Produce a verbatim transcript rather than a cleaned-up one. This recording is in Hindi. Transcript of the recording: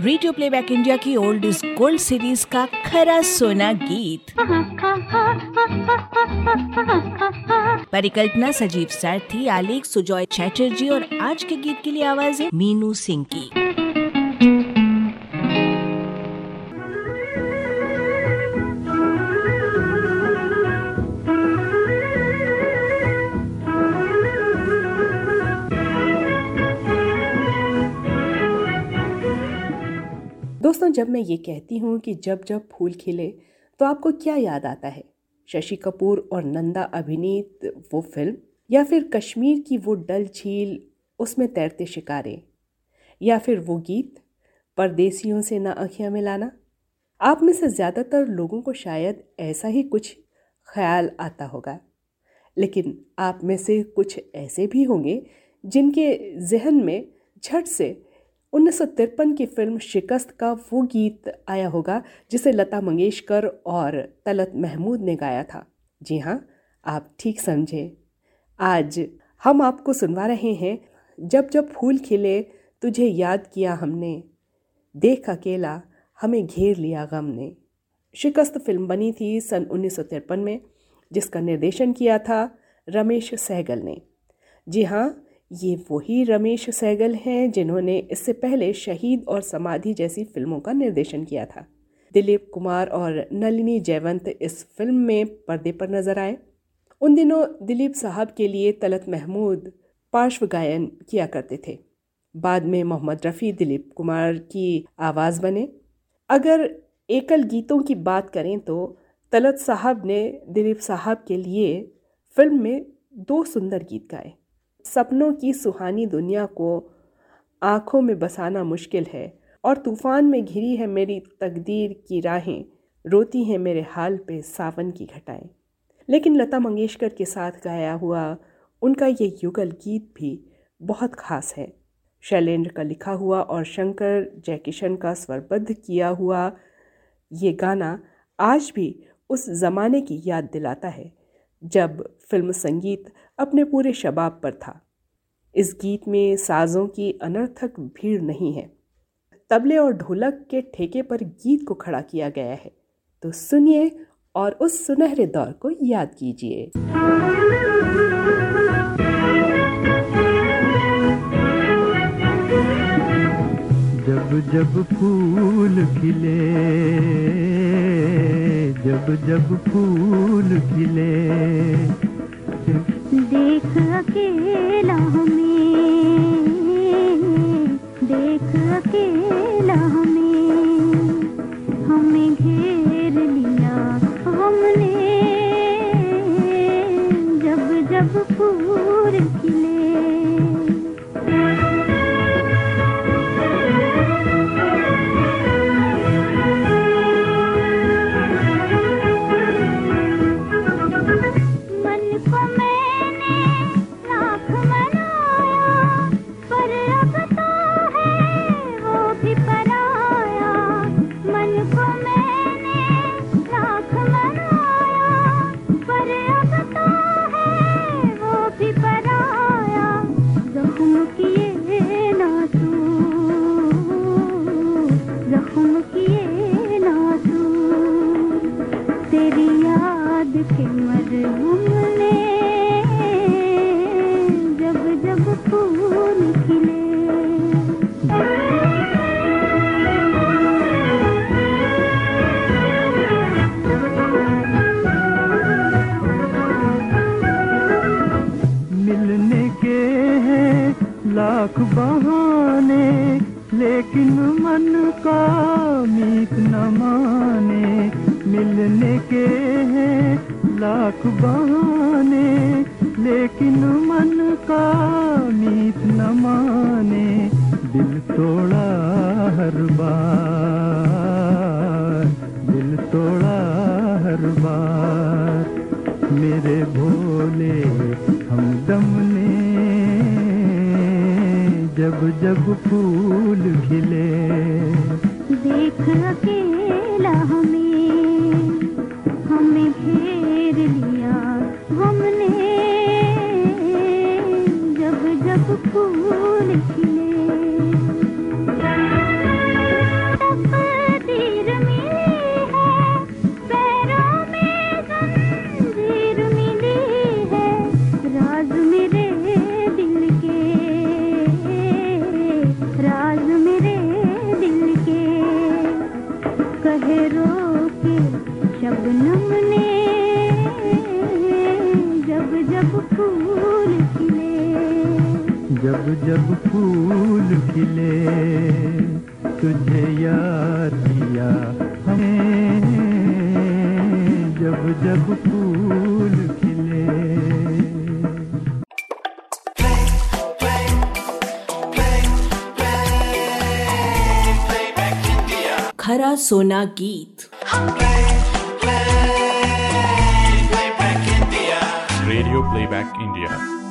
रेडियो प्लेबैक इंडिया की ओल्ड इज गोल्ड सीरीज का खरा सोना गीत। परिकल्पना सजीव सारथी, आलेख सुजॉय चैटर्जी और आज के गीत के लिए आवाजें मीनू सिंह की। दोस्तों, जब मैं ये कहती हूँ कि जब जब फूल खिले तो आपको क्या याद आता है? शशि कपूर और नंदा अभिनीत वो फिल्म, या फिर कश्मीर की वो डल झील, उसमें तैरते शिकारे, या फिर वो गीत परदेसियों से ना आँखियाँ मिलाना? आप में से ज़्यादातर लोगों को शायद ऐसा ही कुछ ख्याल आता होगा, लेकिन आप में से कुछ ऐसे भी होंगे जिनके जहन में झट से उन्नीस सौ तिरपन की फिल्म शिकस्त का वो गीत आया होगा जिसे लता मंगेशकर और तलत महमूद ने गाया था। जी हाँ, आप ठीक समझे। आज हम आपको सुनवा रहे हैं जब जब फूल खिले तुझे याद किया हमने, देख अकेला हमें घेर लिया गम ने। शिकस्त फिल्म बनी थी सन उन्नीस सौ तिरपन में, जिसका निर्देशन किया था रमेश सहगल ने। जी हाँ, ये वही रमेश सहगल हैं जिन्होंने इससे पहले शहीद और समाधि जैसी फिल्मों का निर्देशन किया था। दिलीप कुमार और नलिनी जयवंत इस फिल्म में पर्दे पर नजर आए। उन दिनों दिलीप साहब के लिए तलत महमूद पार्श्व गायन किया करते थे। बाद में मोहम्मद रफ़ी दिलीप कुमार की आवाज़ बने। अगर एकल गीतों की बात करें तो तलत साहब ने दिलीप साहब के लिए फिल्म में दो सुंदर गीत गाए। सपनों की सुहानी दुनिया को आँखों में बसाना मुश्किल है, और तूफ़ान में घिरी है मेरी तकदीर की राहें, रोती हैं मेरे हाल पे सावन की घटाएं। लेकिन लता मंगेशकर के साथ गाया हुआ उनका ये युगल गीत भी बहुत ख़ास है। शैलेंद्र का लिखा हुआ और शंकर जयकिशन का स्वरबद्ध किया हुआ ये गाना आज भी उस ज़माने की याद दिलाता है जब फिल्म संगीत अपने पूरे शबाब पर था। इस गीत में साज़ों की अनर्थक भीड़ नहीं है, तबले और ढोलक के ठेके पर गीत को खड़ा किया गया है। तो सुनिए और उस सुनहरे दौर को याद कीजिए। जब जब फूल खिले, जब जब फूल खिले, देख अकेला हमें, देख अकेला हमें, हमें घेर लिया हमने, जब जब फूल खिले। लाख बहाने, लेकिन मन का मीत न माने। मिलने के हैं लाख बहाने, लेकिन मन का मीत न माने। दिल तोड़ा हर बार, दिल तोड़ा हर बार, मेरे भोले हमदम ने, जब जब फूल खिले। देख अकेला हमें, हमें घेर लिया हमने, जब जब फूल खिले। जब जब फूल खिले, तुझे याद किया हमें, जब जब फूल खिले। खरा सोना गीत। Radio playback India.